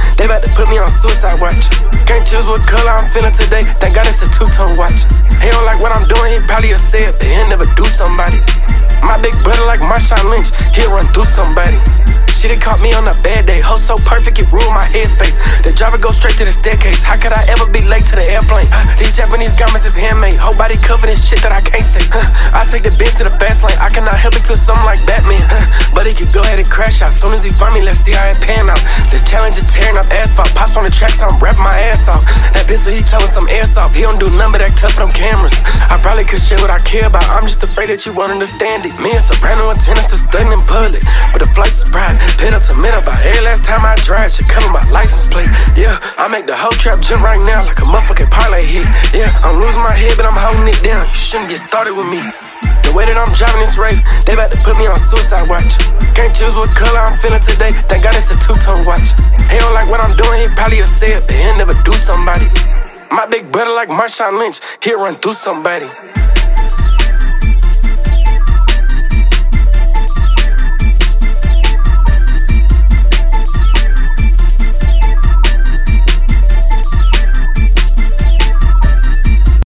they about to put me on suicide watch. Can't choose what color I'm feeling today, thank God it's a two-tone watch. He don't like what I'm doing, he probably a say it, but he'll never do somebody. My big brother like Marshawn Lynch, he'll run through somebody. She done caught me on a bad day, hoe so perfect it ruined my headspace. The driver goes straight to the staircase, how could I ever be late to the airplane? These Japanese garments is handmade, whole body covered in shit that I can't say. I take the bitch to the fast lane, I cannot help it feel something like Batman. But he could go ahead and crash out, soon as he find me, let's see how it pan out. This challenge is tearing up asphalt, pops on the track so I'm rapping my ass off. That bitch so he telling some airsoft, he don't do none but act tough for them cameras. I probably could share what I care about, I'm just afraid that you won't understand it. Me and Soprano attendants to studying in public, but the flights is private. Pit up to mid about every last time I drive, should cover my license plate. Yeah, I make the whole trap jump right now like a motherfucking parlay hit. Yeah, I'm losing my head, but I'm holding it down. You shouldn't get started with me. The way that I'm driving this race, they about to put me on suicide watch. Can't choose what color I'm feeling today, thank God it's a two-tone watch. He don't like what I'm doing, he probably a say it, but he'll never do somebody. My big brother like Marshawn Lynch, he'll run through somebody.